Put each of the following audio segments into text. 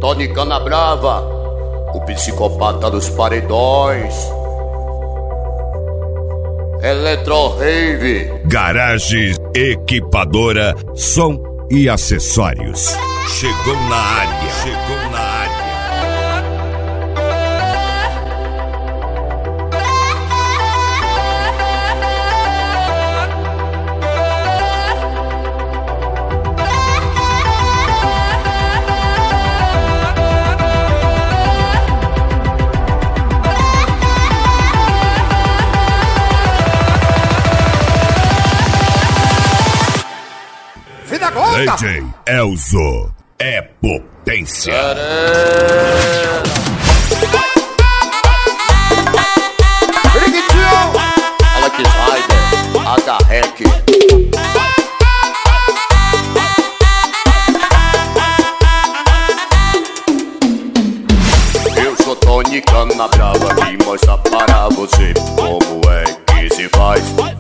Tony Canabrava, o psicopata dos paredões. Eletro Rave, Garagem Equipadora, som e acessórios. Chegou na área, chegou na área. DJ Elzo é potência. Alex Rider, H-Rec. Eu sou Tony Canabrava, vim mostrar para você como é que se faz.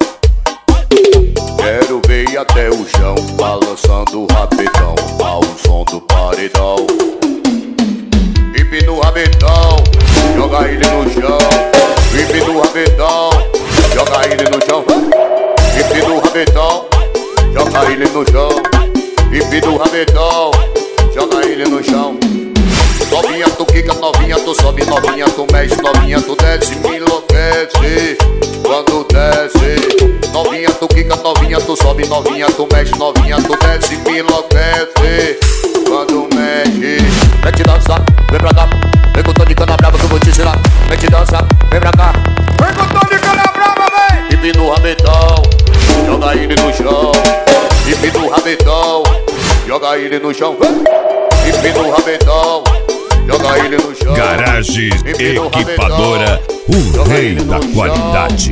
Quero ver até o chão, balançando rapidão ao som do paredão. Pipe no rabetão, joga ele no chão. Pipe no rabetão, joga ele no chão. Pipe no rabetão, joga ele no chão. Pipe no rabetão, joga ele no chão. Novinha tu quica, novinha tu sobe, novinha tu mexe, novinha tu desce, me enlouquece quando desce. Novinha tu quica, novinha tu sobe, novinha tu mexe, novinha tu desce, me enlouquece quando mexe. Mete dança, vem pra cá, vem com o Tony Canabrava que eu vou te ensinar. Mete dança, vem pra cá, vem com o Tony Canabrava, vem! Pipe no rabetão, joga ele no chão. Pipe no rabetão, joga ele no chão. Pipe no rabetão, joga ele no chão. Garagem Equipadora, o rei da qualidade.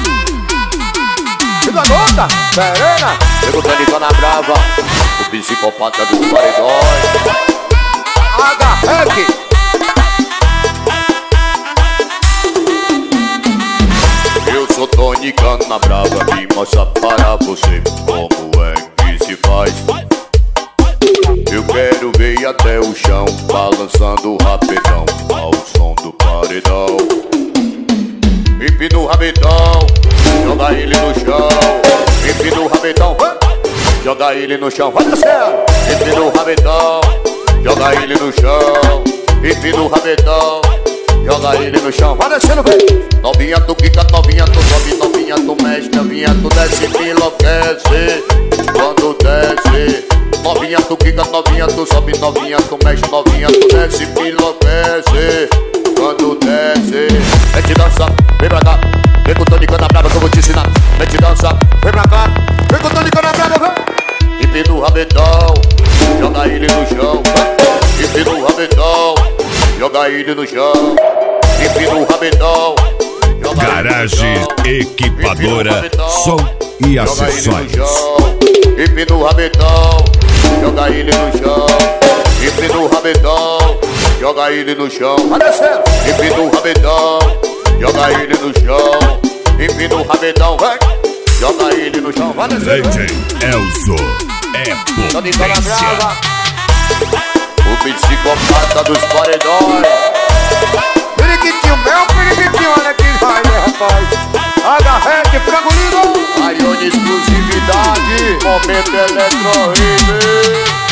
Fica louca, serena. Pegou Tony Canabrava, o psicopata dos paredões. H-Rec. Eu sou Tony Canabrava, vim mostrar para você como é que se faz. Eu quero ver até o chão, balançando rapidão ao som do paredão. Pipe no rabetão, joga ele no chão. Pipe no rabetão, joga ele no chão. Vai descendo. Pipe no rabetão, joga ele no chão. Pipe no rabetão, joga ele no chão. Vai descendo, vem. Novinha tu quica, novinha tu sobe, novinha tu mexe, novinha tu desce, me enlouquece quando desce. Novinha tu quica, novinha tu sobe, novinha tu mexe, novinha tu desce, me enlouquece quando desce. Mete dança, vem pra cá, vem com o Tony Canabrava que eu vou te ensinar. Mete dança, vem pra cá, vem com o Tony Canabrava, vem. Pipe no rabetão, joga ele no chão. Pipe no rabetão, joga ele no chão. Pipe no rabetão, joga Garagem ele no chão. Equipadora, som e acessórios. Pipe no rabetão, joga ele no chão. Pipe no rabetão, joga ele no chão. Vai descendo. Pipe no rabetão, joga ele no chão. Pipe no rabetão, vai. Joga ele no chão. Vai descendo. DJ Elzo é Tony potência. Canabrava, o psicopata dos paredões. Periquitinho, meu periquitinho, olha que raio, rapaz. H-Rec, frangolino. Raione exclusividade, momento Eletro Rave.